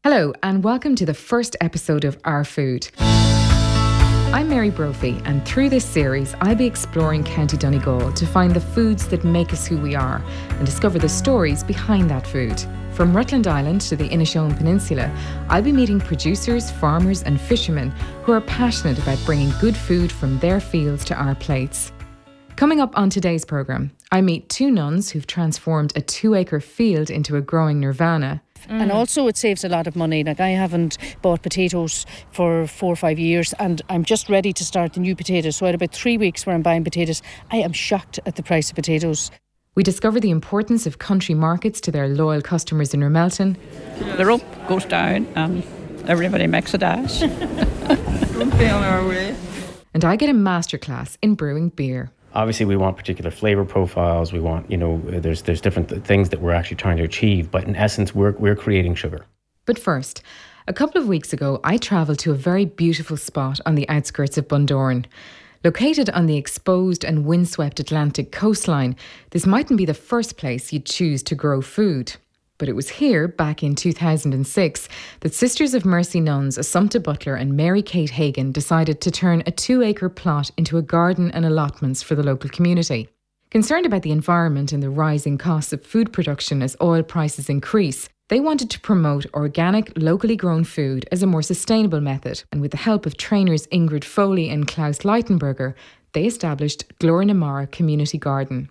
Hello and welcome to the first episode of Our Food. I'm Mary Brophy, and through this series I'll be exploring County Donegal to find the foods that make us who we are and discover the stories behind that food. From Rutland Island to the Inishowen Peninsula, I'll be meeting producers, farmers and fishermen who are passionate about bringing good food from their fields to our plates. Coming up on today's programme, I meet two nuns who've transformed a 2-acre field into a growing nirvana. And also it saves a lot of money. Like, I haven't bought potatoes for 4 or 5 years and I'm just ready to start the new potatoes. So I had about 3 weeks where I'm buying potatoes. I am shocked at the price of potatoes. We discover the importance of country markets to their loyal customers in Ramelton. The rope goes down and everybody makes a dash. Don't be on our way. And I get a masterclass in brewing beer. Obviously, we want particular flavour profiles. We want, there's different things that we're actually trying to achieve. But in essence, we're creating sugar. But first, a couple of weeks ago, I travelled to a very beautiful spot on the outskirts of Bundoran. Located on the exposed and windswept Atlantic coastline, this mightn't be the first place you'd choose to grow food. But it was here, back in 2006, that Sisters of Mercy nuns Assumpta Butler and Mary Kate Hagan decided to turn a 2-acre plot into a garden and allotments for the local community. Concerned about the environment and the rising costs of food production as oil prices increase, they wanted to promote organic, locally grown food as a more sustainable method. And with the help of trainers Ingrid Foley and Klaus Leitenberger, they established Glóranamara Community Garden.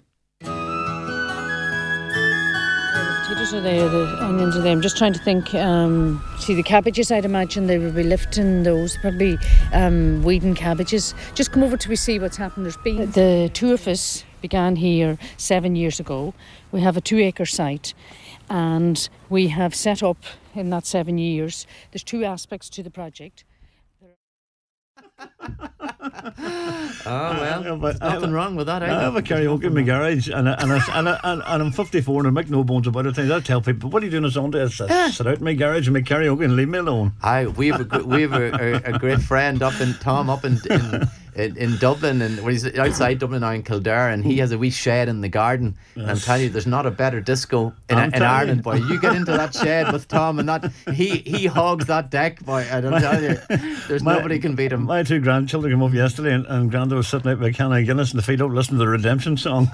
Potatoes are there, the onions are there. I'm just trying to think. See, the cabbages, I'd imagine they will be lifting those, probably weeding cabbages. Just come over till we see what's happened. There's been the two of us began here 7 years ago. We have a 2-acre site and we have set up in that 7 years. There's two aspects to the project. There's nothing wrong with that. I have a karaoke in my garage, and I'm 54, and I make no bones about it. I tell people, "What are you doing on Sunday?" I sit out in my garage and make karaoke and leave me alone. We have a great friend up in Dublin, and he's outside Dublin now in Kildare, and he has a wee shed in the garden. Yes. And I'm telling you, there's not a better disco in Ireland, boy. You get into that shed with Tom, and that he hogs that deck, boy. And I'm telling you, there's nobody can beat him. My two grandchildren came up yesterday, and Granda was sitting out with a can of Guinness in the feet up listening to the Redemption song.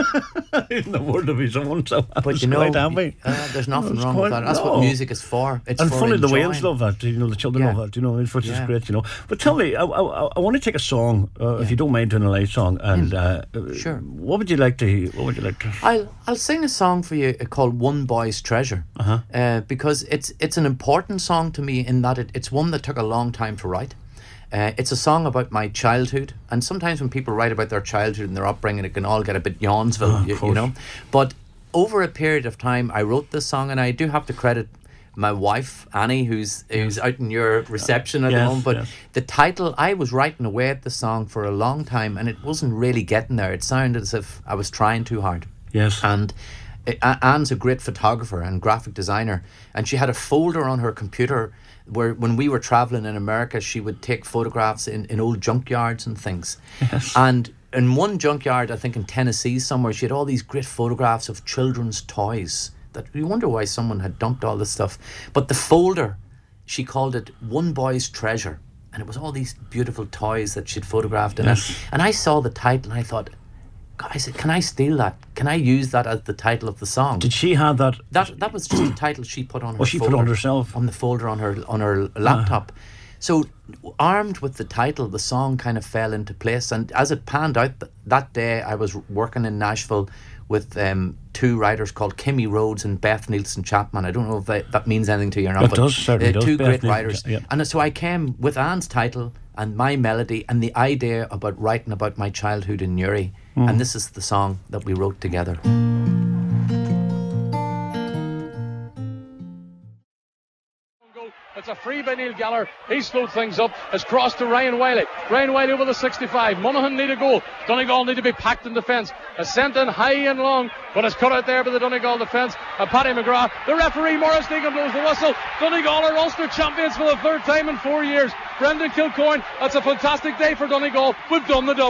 In the word of his own, so I was quite happy. There's nothing wrong with that. That's what music is for. It's and for funny, enjoying. the Wales love that. The children love that. Which is great. But tell me, I want to take a song, if you don't mind doing a live song, and sure. What would you like to hear? What would you like to? I'll sing a song for you called "One Boy's Treasure," because it's an important song to me in that it's one that took a long time to write. It's a song about my childhood, and sometimes when people write about their childhood and their upbringing, it can all get a bit Yawnsville, you know. But over a period of time, I wrote this song, and I do have to credit my wife Annie, who's out in your reception at the moment. But the title, I was writing away at the song for a long time, and it wasn't really getting there. It sounded as if I was trying too hard. Yes. And Anne's a great photographer and graphic designer, and she had a folder on her computer where when we were travelling in America, she would take photographs in old junkyards and things. Yes. And in one junkyard, I think in Tennessee somewhere, she had all these great photographs of children's toys that we wonder why someone had dumped all this stuff. But the folder, she called it "One Boy's Treasure," and it was all these beautiful toys that she'd photographed in it. And I saw the title and I thought, God, I said, can I steal that? Can I use that as the title of the song? Did she have that? That was just the title she put on her she folder. Put on herself? On the folder on her laptop. So armed with the title, the song kind of fell into place. And as it panned out, that day I was working in Nashville with two writers called Kimmy Rhodes and Beth Nielsen Chapman. I don't know if that means anything to you or not. It does, certainly does. Two Beth great writers. Yeah. And so I came with Anne's title and my melody and the idea about writing about my childhood in Newry. And this is the song that we wrote together. It's a free by Neil Gallagher. He slowed things up. It's crossed to Ryan Wiley. Ryan Wiley over the 65. Monaghan need a goal. Donegal need to be packed in defence. It's sent in high and long, but it's cut out there by the Donegal defence. And Paddy McGrath, the referee, Maurice Deegan blows the whistle. Donegal are Ulster champions for the third time in 4 years. Brendan Kilcoyne, that's a fantastic day for Donegal. We've done the double.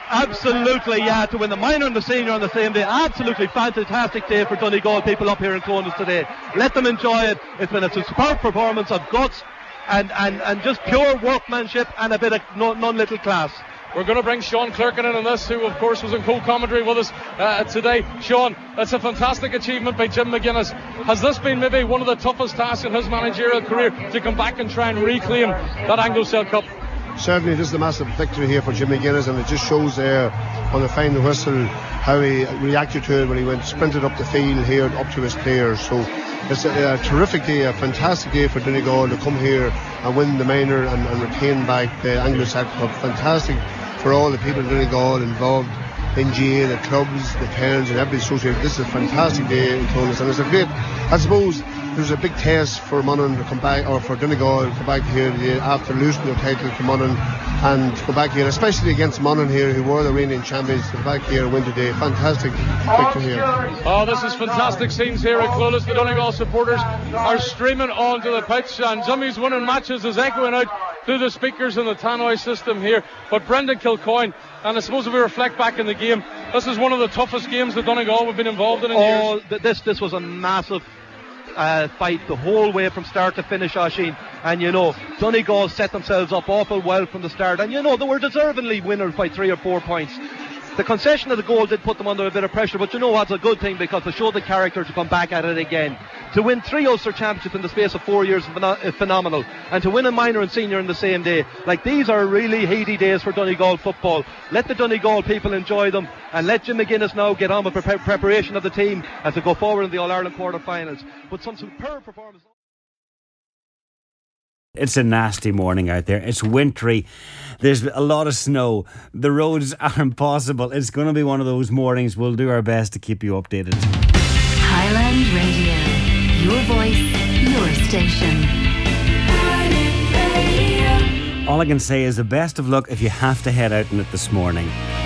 Absolutely, yeah, to win the minor and the senior on the same day. Absolutely fantastic day for Donegal people up here in Clones today. Let them enjoy it. It's been a superb performance of guts and just pure workmanship and a bit of none little class. We're going to bring Sean Clerkin in on this, who of course was in co-commentary with us today. Sean, that's a fantastic achievement by Jim McGuinness. Has this been maybe one of the toughest tasks in his managerial career, to come back and try and reclaim that Anglo-Cell Cup? Certainly, this is a massive victory here for Jim McGuinness, and it just shows there on the final whistle how he reacted to it when he sprinted up the field here up to his players. So it's a terrific day, a fantastic day for Donegal to come here and win the minor and retain back the Anglo-Cell Cup. Fantastic for all the people in Donegal involved in GA, the clubs, the parents and everybody associated. This is a fantastic day in Clones, and it's a great, I suppose there's a big test for Monaghan to come back, or for Donegal to come back here after losing their title to Monaghan, and to go back here, especially against Monaghan here, who were the reigning champions, to go back here and win today. Fantastic victory here. Oh, this is fantastic scenes here at Clones. The Donegal supporters are streaming onto the pitch, and Jimmy's winning matches is echoing out through the speakers in the tannoy system here. But Brendan Kilcoyne, and I suppose if we reflect back in the game, this is one of the toughest games that Donegal have been involved in years. This was a massive fight the whole way from start to finish, Oisín, and Donegal set themselves up awful well from the start, and they were deservingly winners by 3 or 4 points. The concession of the goal did put them under a bit of pressure, but what's a good thing, because they showed the character to come back at it again. To win 3 Ulster Championships in the space of 4 years is phenomenal, and to win a minor and senior in the same day, these are really heady days for Donegal football. Let the Donegal people enjoy them, and let Jim McGuinness now get on with preparation of the team as they go forward in the All-Ireland quarter-finals. But some superb performance. It's a nasty morning out there. It's wintry. There's a lot of snow. The roads are impossible. It's going to be one of those mornings. We'll do our best to keep you updated. Highland Radio. Your voice, your station. Highland Radio. All I can say is the best of luck if you have to head out in it this morning.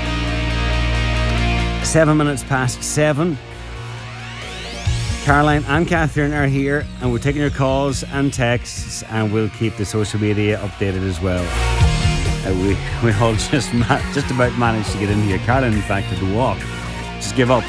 7 minutes past 7. Caroline and Catherine are here, and we're taking your calls and texts, and we'll keep the social media updated as well. We all just about managed to get in here. Caroline, in fact, had to walk. Just give up.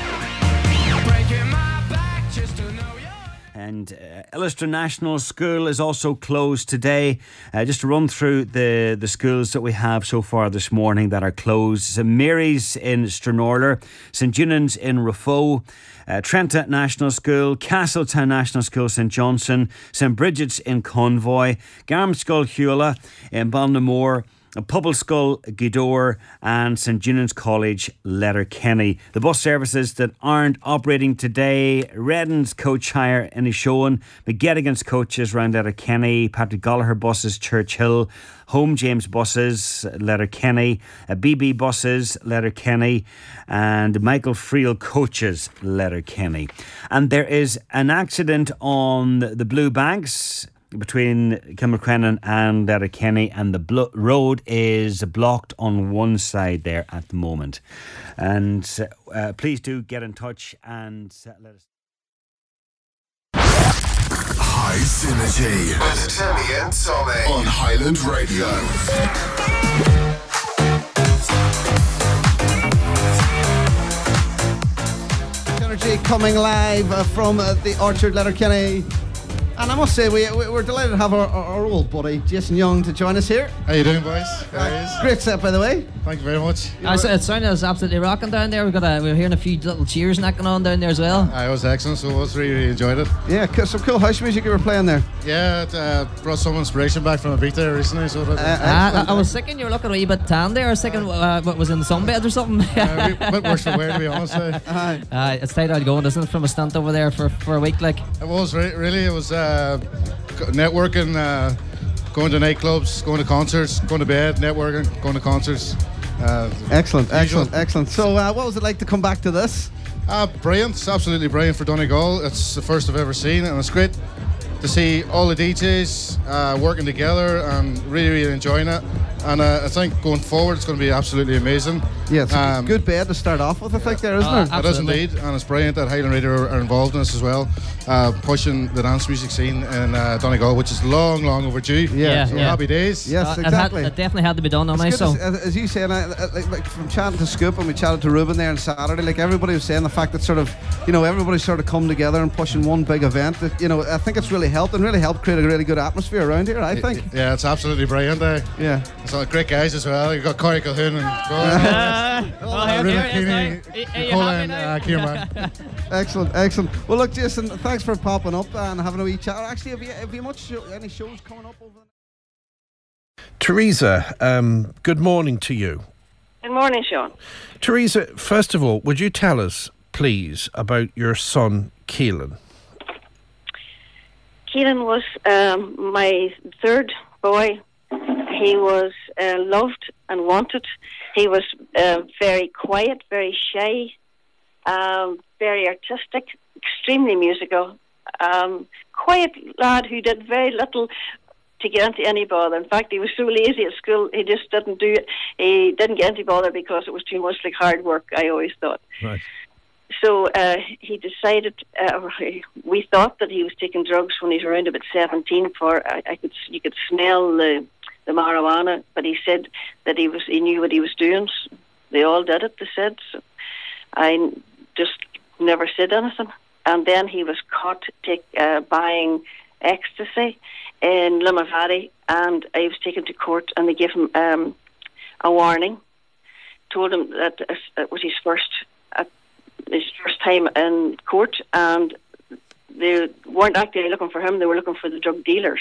And Illustra National School is also closed today. Just to run through the schools that we have so far this morning that are closed. St Mary's in Stranorlar, St Junan's in Rafo, Trenta National School, Castletown National School, St Johnson, St Bridget's in Convoy, Garmskull Hewla in Balnamore, Pobbleskull, Gweedore and St Junan's College, Letterkenny. The bus services that aren't operating today: Redden's coach hire in Ishowen, McGettigan's coaches round Letterkenny, Patrick Gallagher buses Churchill, Home James buses Letterkenny, BB buses Letterkenny and Michael Friel coaches Letterkenny. And there is an accident on the Blue Banks between Kilmacrennan and Letterkenny, and the road is blocked on one side there at the moment. And please do get in touch and let us. High Synergy with Timmy and Tommy on Highland Radio. Synergy coming live from the Orchard, Letterkenny. And I must say, we're delighted to have our old buddy Jason Young to join us here. How you doing, boys? Great set, by the way. Thank you very much. It sounded absolutely rocking down there. We were hearing a few little cheers knocking on down there as well. It was excellent, so I really enjoyed it. Yeah, some cool house music you were playing there. Yeah, it brought some inspiration back from Ibiza recently. So I was thinking you were looking a wee bit tan there. I was thinking what was in the sunbed or something. A bit worse for wear, to be honest. It's tight out going, isn't it, from a stunt over there for a week like? It was really. It was networking, going to nightclubs, going to concerts, going to bed, networking, going to concerts. Excellent. So what was it like to come back to this? Brilliant. It's absolutely brilliant for Donegal. It's the first I've ever seen, and it's great to see all the DJs working together and really enjoying it. And I think going forward it's going to be absolutely amazing. Yeah, it's a good bed to start off with, I think, there, isn't it? It is indeed, and it's brilliant that Highland Radio are involved in this as well, pushing the dance music scene in Donegal, which is long overdue. So happy days. Yes, exactly. It definitely had to be done on my song. As you say, like from chatting to Scoop, and we chatted to Ruben there on Saturday, like everybody was saying the fact that sort of, everybody's sort of come together and pushing one big event, that, I think it's really helped create a really good atmosphere around here, I think. Yeah, it's absolutely brilliant. Yeah. So great guys as well. You've got Corey Calhoun and Ruben Keeney, Colin Kierman. Excellent. Well, look, Jason, thanks for popping up and having a wee chat. Actually, have you any shows coming up over the... Teresa, good morning to you. Good morning, Sean. Teresa, first of all, would you tell us, please, about your son, Keelan? Keelan was my third boy. He was loved and wanted. He was very quiet, very shy, very artistic, extremely musical. Quiet lad who did very little to get into any bother. In fact, he was so lazy at school, he just didn't do it. He didn't get into bother because it was too much like hard work, I always thought. Right. So he decided, we thought that he was taking drugs when he was around about 17. You could smell the marijuana, but he said that he knew what he was doing. They all did it, they said. So I just never said anything. And then he was caught buying ecstasy in Limavady, and he was taken to court, and they gave him a warning. Told him that it was his first time in court, and they weren't actually looking for him, they were looking for the drug dealers.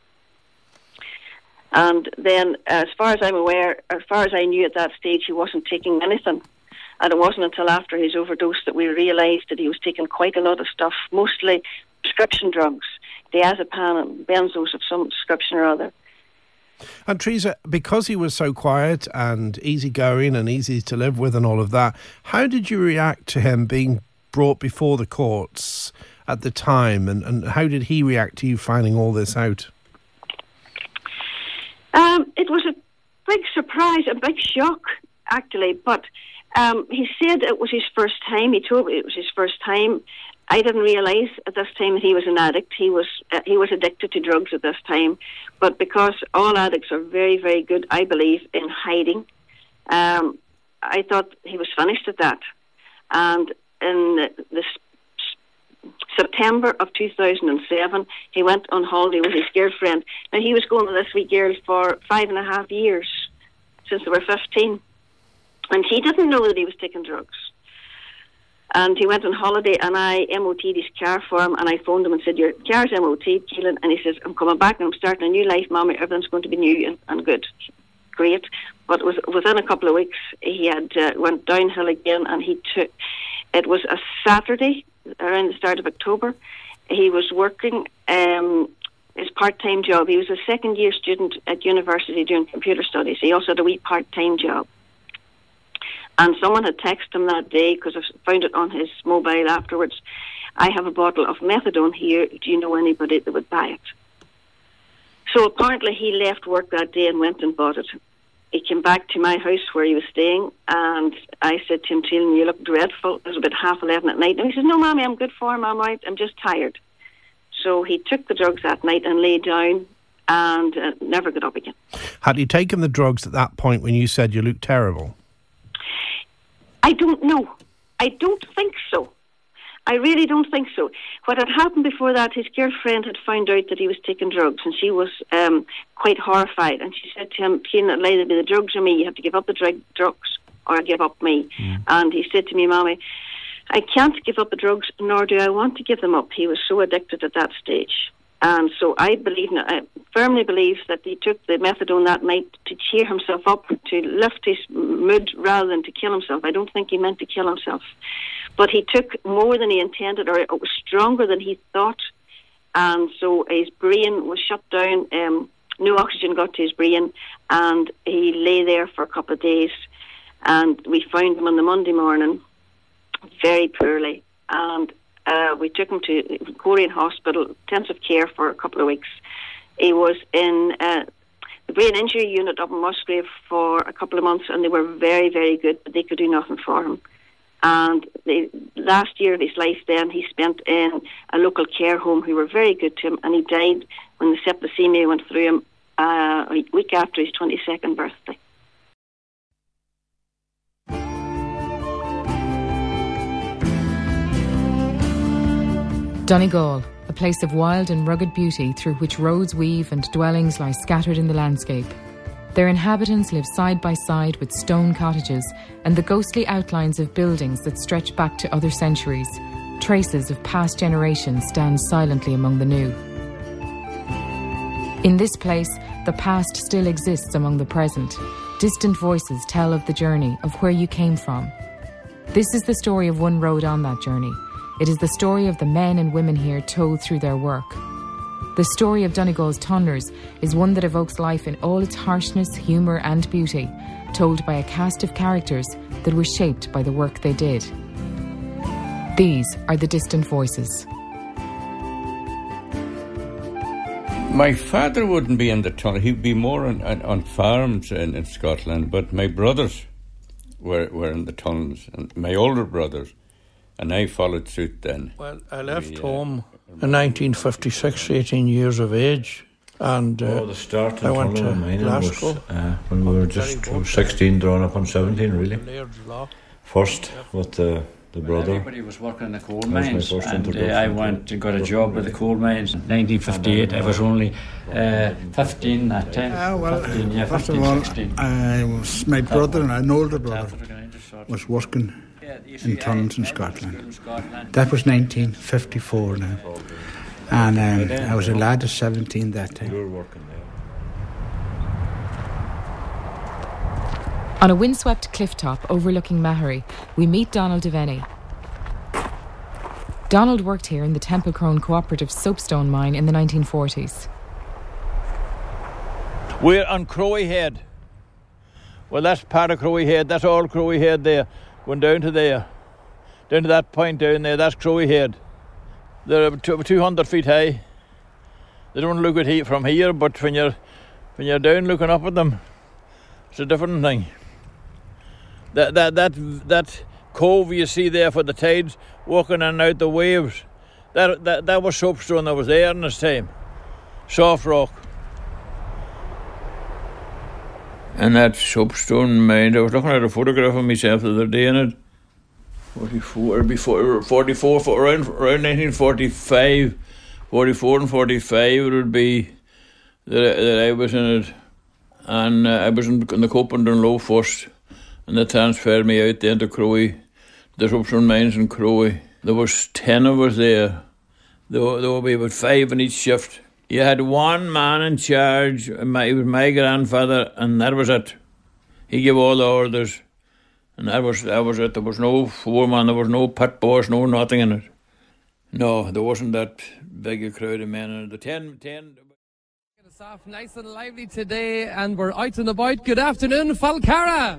And then, as far as I'm aware, as far as I knew at that stage, he wasn't taking anything. And it wasn't until after his overdose that we realised that he was taking quite a lot of stuff, mostly prescription drugs, diazepam and benzos of some description or other. And Teresa, because he was so quiet and easygoing and easy to live with and all of that, how did you react to him being brought before the courts at the time, and how did he react to you finding all this out? It was a big surprise, a big shock, actually, but he said it was his first time. He told me it was his first time. I didn't realise at this time that he was an addict. He was addicted to drugs at this time, but because all addicts are very, very good, I believe, in hiding, I thought he was finished at that. And in the September of 2007, he went on holiday with his girlfriend. Now, he was going with this wee girl for 5.5 years, since they were 15. And he didn't know that he was taking drugs. And he went on holiday, and I MOT'd his car for him, and I phoned him and said, "Your car's MOT'd, Keelan." And he says, "I'm coming back and I'm starting a new life, Mommy. Everything's going to be new and good." Great. But within a couple of weeks, he had went downhill again, and it was a Saturday around the start of October. He was working his part-time job. He was a second-year student at university doing computer studies. He also had a wee part-time job. And someone had texted him that day, because I found it on his mobile afterwards, "I have a bottle of methadone here. Do you know anybody that would buy it?" So apparently he left work that day and went and bought it. He came back to my house where he was staying, and I said to him, "Keelan, you look dreadful." It was about 11:30 at night. And he says, "No, Mommy, I'm good for him. I'm right. I'm just tired." So he took the drugs that night and lay down and never got up again. Had he taken the drugs at that point when you said you looked terrible? I don't know. I don't think so. I really don't think so. What had happened before that, his girlfriend had found out that he was taking drugs, and she was quite horrified. And she said to him, "Keelan, it'll either be the drugs or me. You have to give up the drugs or give up me." And he said to me, "Mommy, I can't give up the drugs, nor do I want to give them up." He was so addicted at that stage. And so I firmly believe that he took the methadone that night to cheer himself up, to lift his mood rather than to kill himself. I don't think he meant to kill himself. But he took more than he intended, or it was stronger than he thought. And so his brain was shut down. No oxygen got to his brain, and he lay there for a couple of days. And we found him on the Monday morning, very poorly. And we took him to Korean Hospital, intensive care for a couple of weeks. He was in brain injury unit up in Musgrave for a couple of months, and they were very, very good, but they could do nothing for him. And the last year of his life then he spent in a local care home who were very good to him, and he died when the septicemia went through him a week after his 22nd birthday. Donegal, a place of wild and rugged beauty through which roads weave and dwellings lie scattered in the landscape. Their inhabitants live side by side with stone cottages and the ghostly outlines of buildings that stretch back to other centuries. Traces of past generations stand silently among the new. In this place, the past still exists among the present. Distant voices tell of the journey, of where you came from. This is the story of one road on that journey. It is the story of the men and women here told through their work. The story of Donegal's Tunnelers is one that evokes life in all its harshness, humour and beauty, told by a cast of characters that were shaped by the work they did. These are the distant voices. My father wouldn't be in the tunnel. He'd be more on farms in Scotland, but my brothers were in the tunnels, and my older brothers, and I followed suit then. Well, I left home in 1956, 18 years of age, and the start I went to Glasgow. When we were just 16, drawn up on 17, really. First with the brother. Everybody was working in the coal mines, and I went and got a job with the coal mines in 1958. I was only 15 that time. 15, yeah, first 15, of all, 16. My brother, an older brother, was working in tunnels in Scotland. That was 1954 now. And I was a lad of 17 that time. You were working there. On a windswept cliff top overlooking Mahary, we meet Donald Devaney. Donald worked here in the Templecrone Cooperative soapstone mine in the 1940s. We're on Crowey Head. Well, that's part of Crowey Head. That's all Crowey Head there. Going down to there. Down to that point down there. That's Crowey Head. They're 200 feet high. They don't look at from here, but when you're down looking up at them, it's a different thing. That cove you see there for the tides walking in and out the waves, that was soapstone that was there in this time. Soft rock. And that soapstone mine, I was looking at a photograph of myself the other day in it. 44, around 1945, 44 and 45 it would be that I was in it. And I was in the Copendon Low first, and they transferred me out then to Crowey, the soapstone mines in Crowey. There was 10 of us there. There would be about 5 in each shift. You had one man in charge. He was my grandfather, and that was it. He gave all the orders, and that was it. There was no foreman, there was no pit boss, no nothing in it. No, there wasn't that big a crowd of men in it. The 10. It's off nice and lively today, and we're out and about. Good afternoon, Falcarra.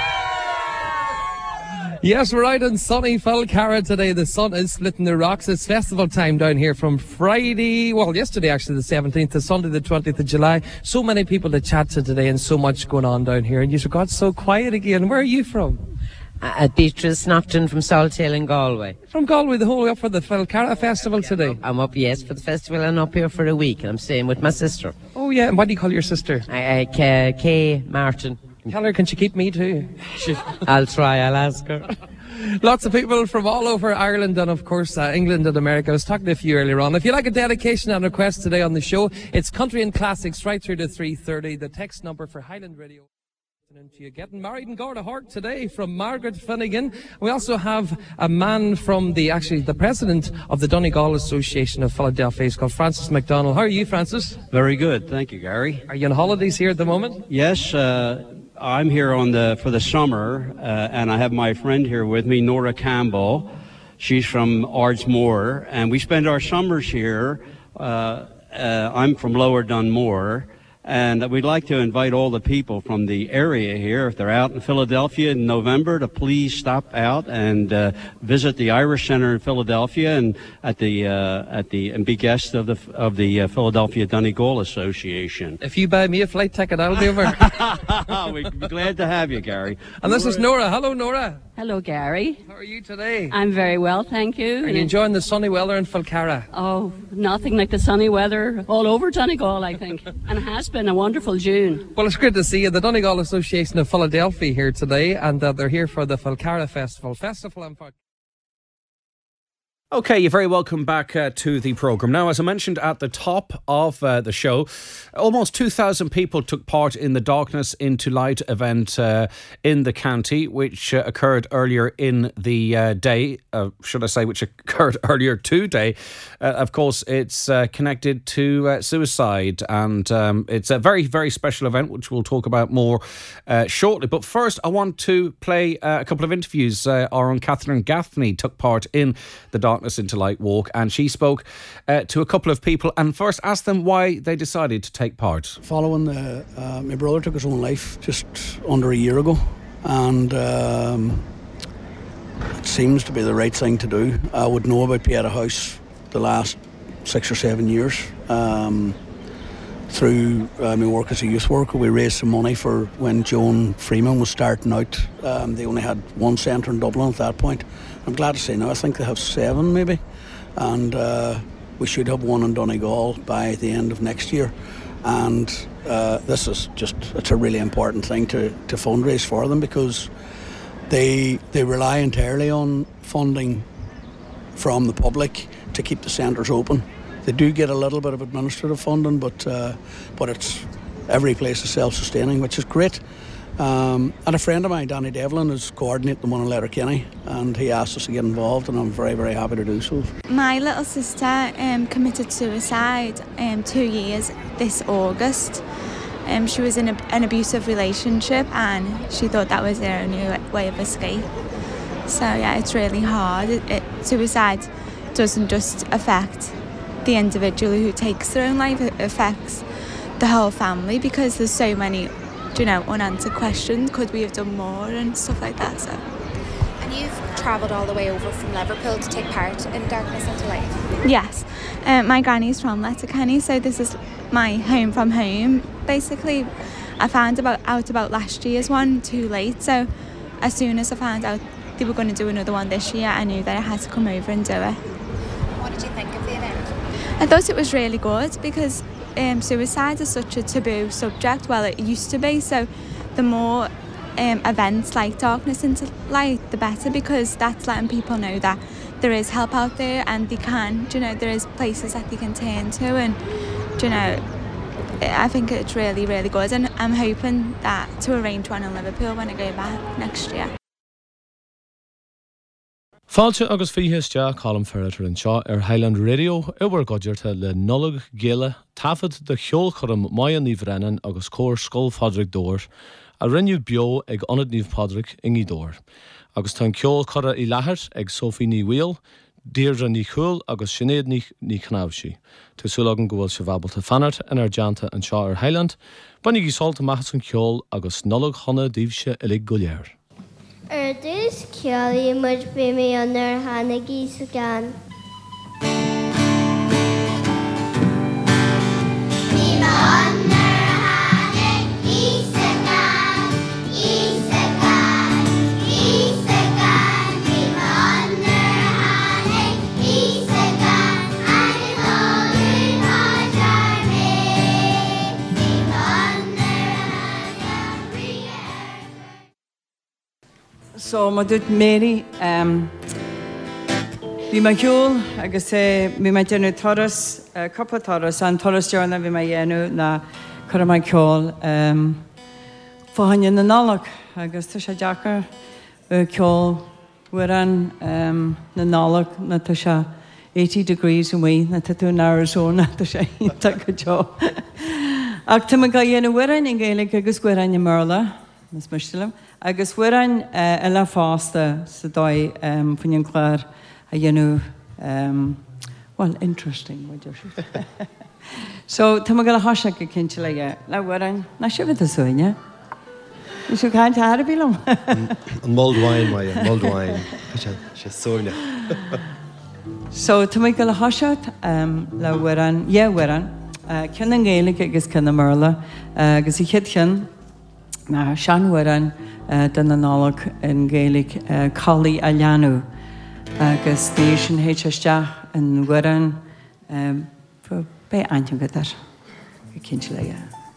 Yes, we're out in sunny Falcarra today. The sun is splitting the rocks. It's festival time down here from Friday, well, yesterday actually, the 17th, to Sunday the 20th of July. So many people to chat to today and so much going on down here. And you got so quiet again. Where are you from? Beatrice Snofton from Saltail in Galway. From Galway, the whole way up for the Falcarra festival today? I'm up, yes, for the festival, and up here for a week, and I'm staying with my sister. Oh, yeah, and what do you call your sister? Kay Martin. Tell her, can she keep me too? I'll try, I'll ask her. Lots of people from all over Ireland and, of course, England and America. I was talking to a few earlier on. If you like a dedication and request today on the show, it's Country and Classics right through to 3:30. The text number for Highland Radio. You're getting married in Gardahart today from Margaret Finnegan. We also have a man from the president of the Donegal Association of Philadelphia. He's called Francis McDonald. How are you, Francis? Very good, thank you, Gary. Are you on holidays here at the moment? Yes, I'm here for the summer, and I have my friend here with me, Nora Campbell. She's from Ardsmoor, and we spend our summers here. I'm from Lower Dunmore, And we'd like to invite all the people from the area here, if they're out in Philadelphia in November, to please stop out and visit the Irish Center in Philadelphia and and be guests of the Philadelphia Donegal Association. If you buy me a flight ticket, I'll be over. We'd be glad to have you, Gary. And this is Nora. Hello, Nora. Hello, Gary. How are you today? I'm very well, thank you. Are you enjoying the sunny weather in Falcarra? Oh, nothing like the sunny weather all over Donegal, I think. And it has been a wonderful June. Well, it's great to see you. The Donegal Association of Philadelphia here today, and they're here for the Falcarra Festival. Okay, you're very welcome back to the programme. Now, as I mentioned at the top of the show, almost 2,000 people took part in the Darkness into Light event in the county, which occurred earlier in the day, which occurred earlier today. Of course, it's connected to suicide, and it's a very, very special event, which we'll talk about more shortly. But first, I want to play a couple of interviews. Our own Catherine Gaffney took part in the Darkness into Light walk, and she spoke to a couple of people and first asked them why they decided to take part. Following my brother took his own life just under a year ago, and it seems to be the right thing to do. I would know about Pieta House the last 6 or 7 years. Through my work as a youth worker, we raised some money for when Joan Freeman was starting out. They only had one centre in Dublin at that point. I'm glad to say now I think they have 7 maybe, and we should have one in Donegal by the end of next year. And this is it's a really important thing to fundraise for them, because they rely entirely on funding from the public to keep the centres open. They do get a little bit of administrative funding, but it's every place is self-sustaining, which is great. And a friend of mine, Danny Devlin, is coordinating the one in Letterkenny, and he asked us to get involved, and I'm very, very happy to do so. My little sister committed suicide 2 years this August. She was in an abusive relationship, and she thought that was her only way of escape. So yeah, it's really hard. Suicide doesn't just affect the individual who takes their own life, it affects the whole family, because there's so many, unanswered questions. Could we have done more and stuff like that? So. And you've travelled all the way over from Liverpool to take part in Darkness into Light? Yes. My granny's from Letterkenny, so this is my home from home. Basically, I found out about last year's one too late, so as soon as I found out they were going to do another one this year, I knew that I had to come over and do it. What did you think of the event? I thought it was really good, because suicide is such a taboo subject. Well, it used to be, so the more events like Darkness into Light, the better, because that's letting people know that there is help out there, and they can, there is places that they can turn to, and I think it's really, really good, and I'm hoping that to arrange one in Liverpool when I go back next year. Fáilte agus fihistea Colm Ferreter an seo Highland Radio iwwer godiirte le nullag géile tafad de cheol chum Maya Níomh Brennan agus cóir Scoil Fadric Dóir a rinneú bio ag Onad Níomh Padraig Ingi Dóir. Agus tá ceol chora I Leathair ag Sophie Ní Wheel, Deirdre Ní Chúil agus Sinead Ní Cnábhsí. Tásúlagan go bhfuil se bhabalta fanart in deanta an seo Highland, banig í solta machas an ceol agus nullag chona díobhse ilig go léir. Dús ceolaí muid be mé anar hanagí sa gan. So, ma dúirt Mary, bhí ma ceol agus bhí ma déanú toras, cuppa toras, an toras dearna bhí ma dhéanú na chur ma ceol fáinne na nálach, agus tá sé deachar ceol bhuiran na nálach na tá sé 80 degrees away na tá tú in Arizona, tá sé ínta go teo. Ach tá ma ga dhéanú bhuiran in Gaelic agus bhuiran na Merla, nas muistilim. Agus bhuiran le fásta sa dóid faoin chláir a dhéanú, well, interesting, what you should. So, tá go hasha go cinse le bhhain na sibh a suine. Is you can't have a bilum. An moldwine, my moldwine. She's soine. So, tá go hasha le bhhain, bhhain. Cin an Gaelic agus cin Merla, agus I chin na Sean bhhain den an nálach in Gaelic Collie a leanú. Agus ní sin héiteiste an bhhain be aintím go dar. Cinse le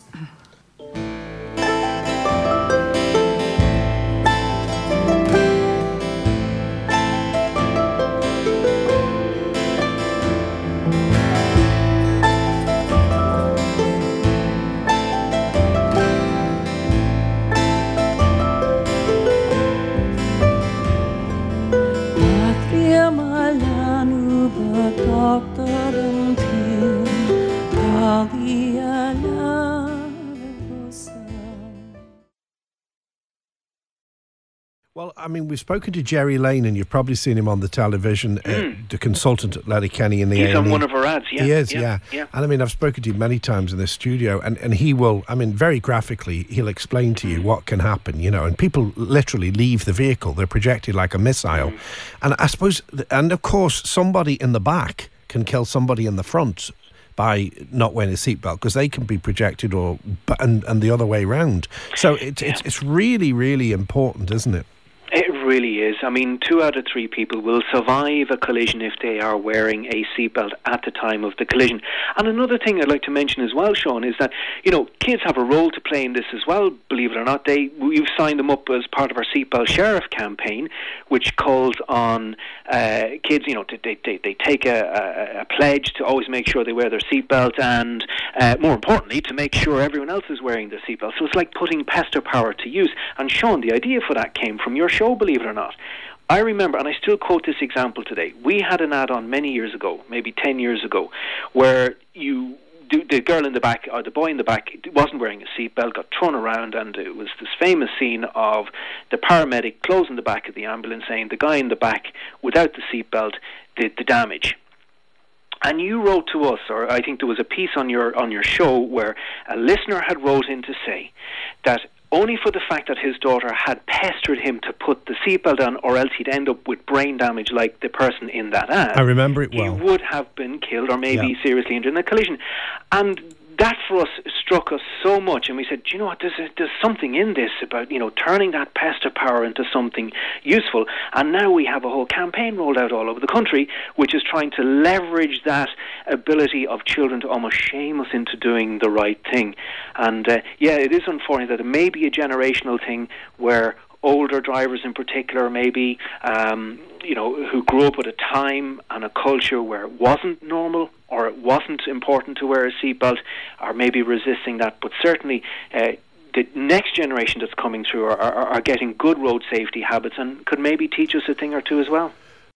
Well, I mean, we've spoken to Jerry Lane, and you've probably seen him on the television, the consultant at Letterkenny in the He's on one of our ads, yeah. He is, yeah. And I mean, I've spoken to him many times in this studio, and he will, I mean, very graphically, he'll explain to you what can happen, you know, and people literally leave the vehicle. They're projected like a missile. And I suppose, and of course, somebody in the back can kill somebody in the front by not wearing a seatbelt, because they can be projected and the other way round. So it's really, really important, isn't it? It really is. I mean, 2 out of 3 people will survive a collision if they are wearing a seatbelt at the time of the collision. And another thing I'd like to mention as well, Sean, is that, you know, kids have a role to play in this as well, believe it or not. We've signed them up as part of our Seatbelt Sheriff campaign, which calls on kids, you know, they take a pledge to always make sure they wear their seatbelt, and more importantly, to make sure everyone else is wearing their seatbelt. So it's like putting pester power to use. And Sean, the idea for that came from your show, believe it or not. I remember, and I still quote this example today, we had an ad on many years ago, maybe 10 years ago, where the girl in the back, or the boy in the back, wasn't wearing a seatbelt, got thrown around, and it was this famous scene of the paramedic closing the back of the ambulance, saying the guy in the back, without the seatbelt, did the damage. And you wrote to us, or I think there was a piece on your show where a listener had wrote in to say that only for the fact that his daughter had pestered him to put the seatbelt on, or else he'd end up with brain damage like the person in that ad. I remember it well. He would have been killed or maybe seriously injured in a collision. And that for us struck us so much, and we said, do you know what, there's something in this about, you know, turning that pester power into something useful. And now we have a whole campaign rolled out all over the country, which is trying to leverage that ability of children to almost shame us into doing the right thing. And it is unfortunate that it may be a generational thing where older drivers in particular, maybe, who grew up at a time and a culture where it wasn't normal or it wasn't important to wear a seatbelt, are maybe resisting that. But certainly the next generation that's coming through are getting good road safety habits and could maybe teach us a thing or two as well.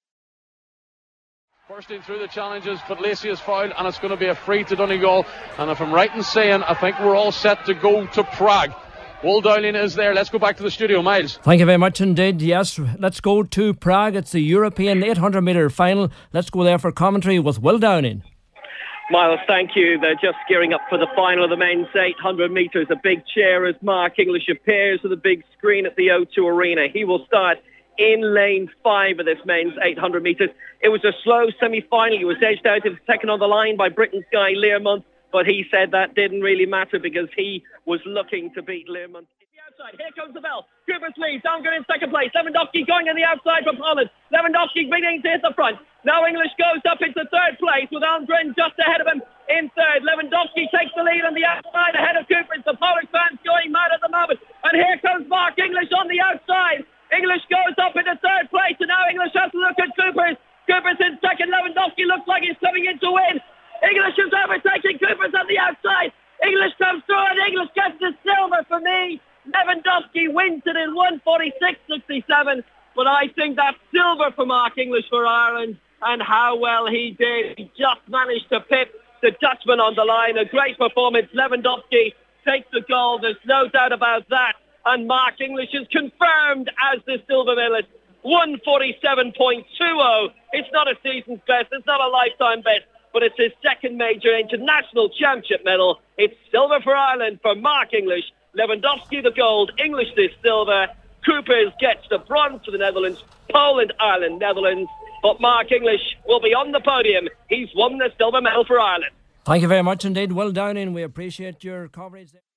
Bursting through the challenges, Puglisia's foul, and it's going to be a free to Donegal. And if I'm right in saying, I think we're all set to go to Prague. Will Dowling is there. Let's go back to the studio, Miles. Thank you very much indeed. Yes, let's go to Prague. It's the European 800 metre final. Let's go there for commentary with Will Downing. Miles, thank you. They're just gearing up for the final of the men's 800 metres. A big chair as Mark English appears with a big screen at the O2 Arena. He will start in lane 5 of this men's 800 metres. It was a slow semi-final. He was edged out of second on the line by Britain's Guy Learmonth, but he said that didn't really matter because he was looking to beat Learmonth. Here comes the bell. Cooper's lead. Downgood in second place. Lewandowski going on the outside from Holland. Lewandowski beginning to hit the front. Now English goes up into third place with Almgren just ahead of him in third. Lewandowski takes the lead on the outside ahead of Cooper. The Polish fans going mad at the moment. And here comes Mark English on the outside. English goes up into third place, and now English has to look at Cooper's. Cooper's in second. Lewandowski looks like he's coming in to win. English is overtaking. Cooper's on the outside. English comes through, and English gets the silver for me. Lewandowski wins it in 1:46.67. But I think that's silver for Mark English for Ireland, and how well he did. He just managed to pip the Dutchman on the line. A great performance. Lewandowski takes the goal. There's no doubt about that. And Mark English is confirmed as the silver medalist. 1:47.20. It's not a season's best. It's not a lifetime best. but it's his second major international championship medal. It's silver for Ireland for Mark English. Lewandowski the gold, English the silver. Coopers gets the bronze for the Netherlands. Poland, Ireland, Netherlands. But Mark English will be on the podium. He's won the silver medal for Ireland. Thank you very much indeed. Well done, and we appreciate your coverage.